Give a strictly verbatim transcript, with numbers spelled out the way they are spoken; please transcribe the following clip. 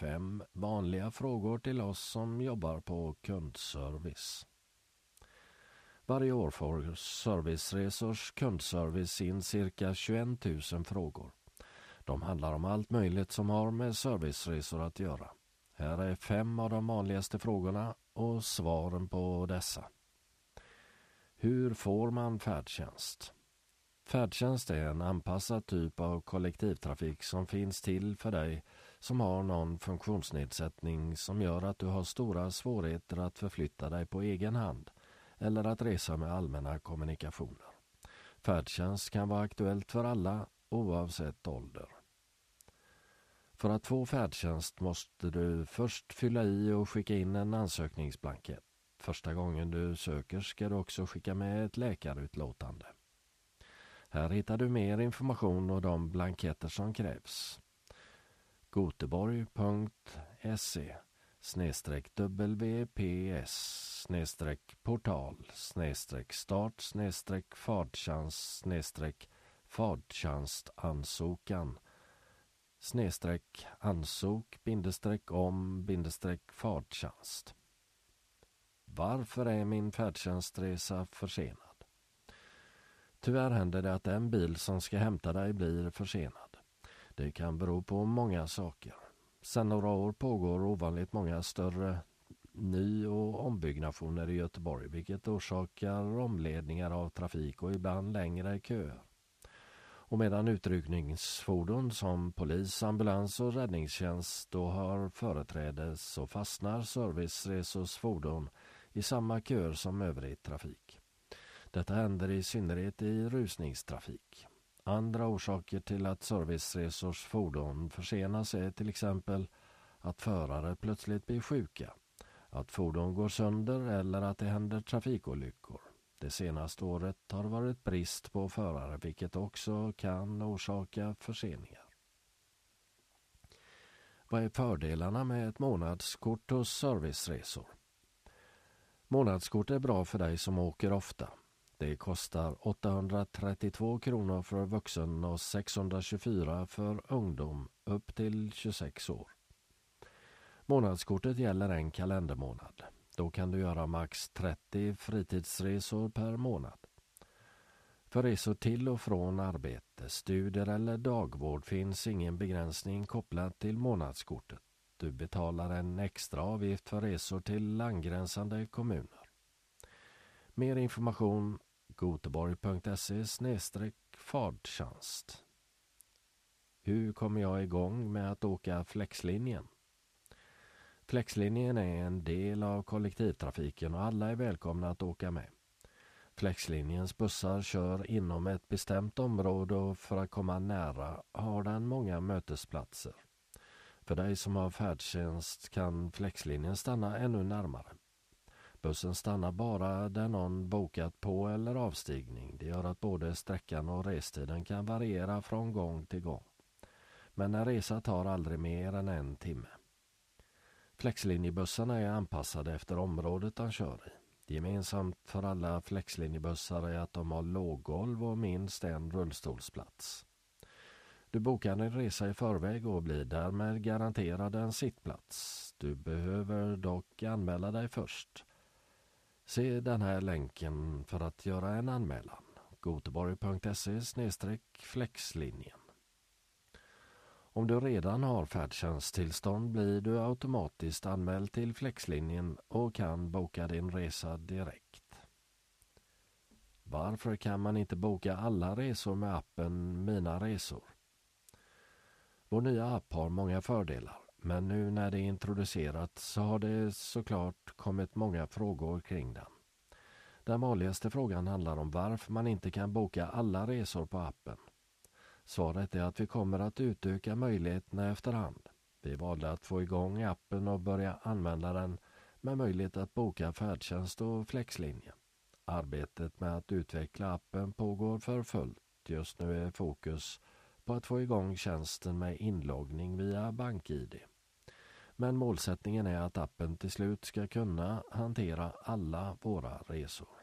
fem vanliga frågor till oss som jobbar på kundservice. Varje år får Serviceresors kundservice in cirka tjugoett tusen frågor. De handlar om allt möjligt som har med serviceresor att göra. Här är fem av de vanligaste frågorna och svaren på dessa. Hur får man färdtjänst? Färdtjänst är en anpassad typ av kollektivtrafik som finns till för dig som har någon funktionsnedsättning som gör att du har stora svårigheter att förflytta dig på egen hand eller att resa med allmänna kommunikationer. Färdtjänst kan vara aktuellt för alla oavsett ålder. För att få färdtjänst måste du först fylla i och skicka in en ansökningsblankett. Första gången du söker ska du också skicka med ett läkarutlåtande. Här hittar du mer information och de blanketter som krävs. goteborg punkt se snedstreck wps snedstreck portal snedstreck start snedstreck fardtjänst snedstreck fardtjänstansokan snedstreck ansok bindestreck om bindestreck fardtjänst. Varför är min färdtjänstresa försenad? Tyvärr händer det att en bil som ska hämta dig blir försenad. Det kan bero på många saker. Sedan några år pågår ovanligt många större ny- och ombyggnationer i Göteborg, vilket orsakar omledningar av trafik och ibland längre köer. Och medan utryckningsfordon som polis, ambulans och räddningstjänst då har företräde så fastnar Serviceresors fordon i samma köer som övrig trafik. Detta händer i synnerhet i rusningstrafik. Andra orsaker till att Serviceresors fordon försenas är till exempel att förare plötsligt blir sjuka, att fordon går sönder eller att det händer trafikolyckor. Det senaste året har det varit brist på förare, vilket också kan orsaka förseningar. Vad är fördelarna med ett månadskort hos Serviceresor? Månadskort är bra för dig som åker ofta. Det kostar åttahundratrettiotvå kronor för vuxen och sexhundratjugofyra för ungdom upp till tjugosex år. Månadskortet gäller en kalendermånad. Då kan du göra max trettio fritidsresor per månad. För resor till och från arbete, studier eller dagvård finns ingen begränsning kopplad till månadskortet. Du betalar en extra avgift för resor till angränsande kommuner. Mer information goteborg punkt se snedstreck fardtjänst. Hur kommer jag igång med att åka Flexlinjen? Flexlinjen är en del av kollektivtrafiken och alla är välkomna att åka med. Flexlinjens bussar kör inom ett bestämt område och för att komma nära har den många mötesplatser. För dig som har färdtjänst kan Flexlinjen stanna ännu närmare. Bussen stannar bara där någon bokat på eller avstigning. Det gör att både sträckan och restiden kan variera från gång till gång. Men en resa tar aldrig mer än en timme. Flexlinjebussarna är anpassade efter området de kör i. Gemensamt för alla flexlinjebussar är att de har låggolv och minst en rullstolsplats. Du bokar en resa i förväg och blir därmed garanterad en sittplats. Du behöver dock anmäla dig först. Se den här länken för att göra en anmälan. goteborg punkt se snedstreck flexlinjen. Om du redan har färdtjänsttillstånd blir du automatiskt anmäld till Flexlinjen och kan boka din resa direkt. Varför kan man inte boka alla resor med appen Mina resor? Vår nya app har många fördelar, men nu när det är introducerat så har det såklart kommit många frågor kring den. Den vanligaste frågan handlar om varför man inte kan boka alla resor på appen. Svaret är att vi kommer att utöka möjligheterna efterhand. Vi valde att få igång appen och börja använda den med möjlighet att boka färdtjänst och Flexlinjen. Arbetet med att utveckla appen pågår för fullt. Just nu är fokus på att få igång tjänsten med inloggning via BankID. Men målsättningen är att appen till slut ska kunna hantera alla våra resor.